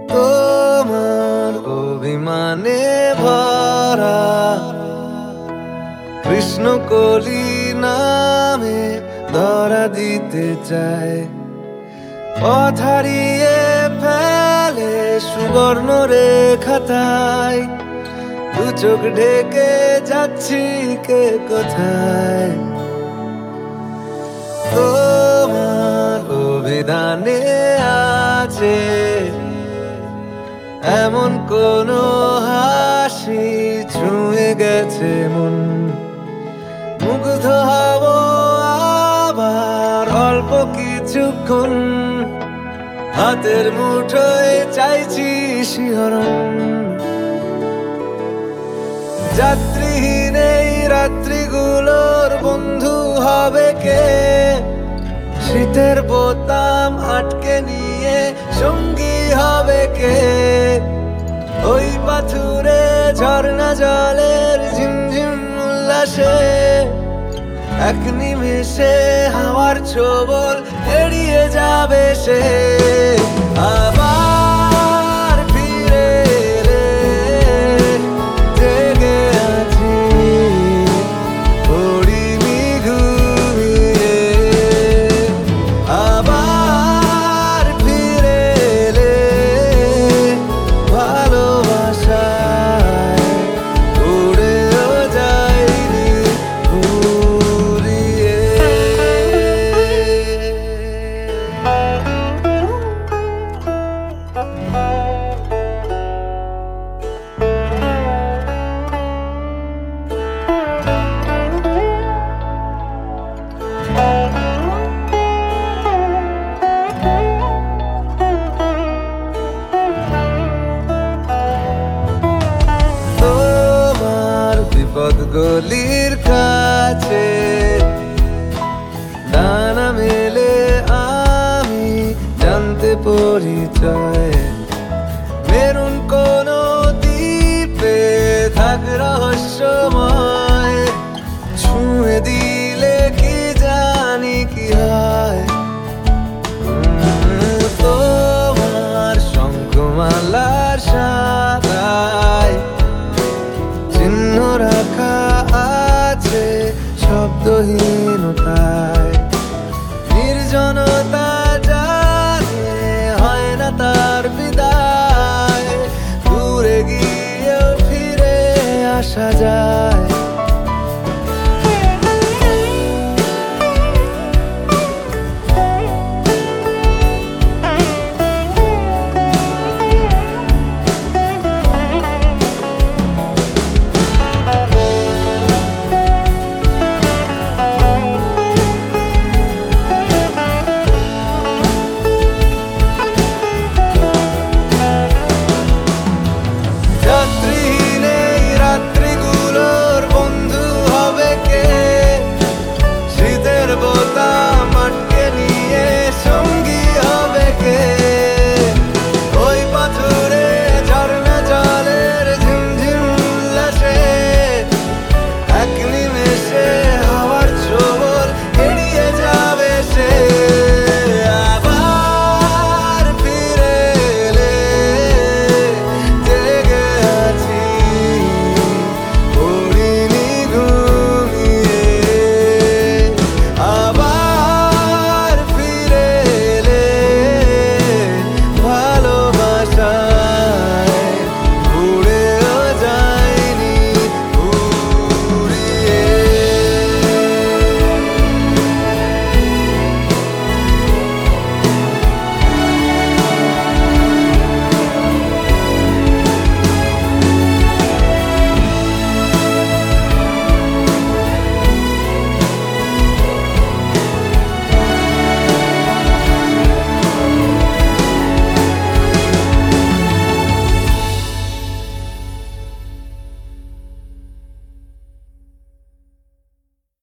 তোমার অভিমানে ভরা কৃষ্ণকলি নামে ধরা দিতে চায়, পথ হারিয়ে ফেলে সুবর্ণ রেখাতায়, দু চোখ ঢেকে যাচ্ছি কে কোথায়। তোমার অভিধানে আছে এমন কোন হাসি ছুঁয়ে গেছে মন, মুগ্ধ হব আবার অল্প কিছুক্ষণ, হাতের মুঠোয় চাইছি শিহরণ। যাত্রীহীন এই রাত্রিগুলোর বন্ধু হবে কে, শীতের বোতাম আটকে নিয়ে সঙ্গী হবে কে, ওই পাথুরে ঝর্ণা জলের ঝিমঝিম উল্লাসে এক নিমেষে হাওয়ার ছোবল এড়িয়ে যাবে সে। আবার ফিরে এলে জেগে আছি পড়িনি ঘুমিয়ে, আবার ফিরে এলে ভালোবাসায় উড়েও যাইনি উড়িয়ে। তোমার বিপদ গলির কাছে ডানা মেলে আমি জানতে পরিচয়, মেরুন কোন দ্বীপে থাক রহস্যময়, ছুঁয়ে দিলে কি জানি কি হয়। তোমার শঙ্খমালার সাদায় চিহ্ন রাখা আছে শব্দহীনতায়, নির্জনতা জানে হয় না তার বিদায়, দূরে গিয়েও ফিরে আসা যায়।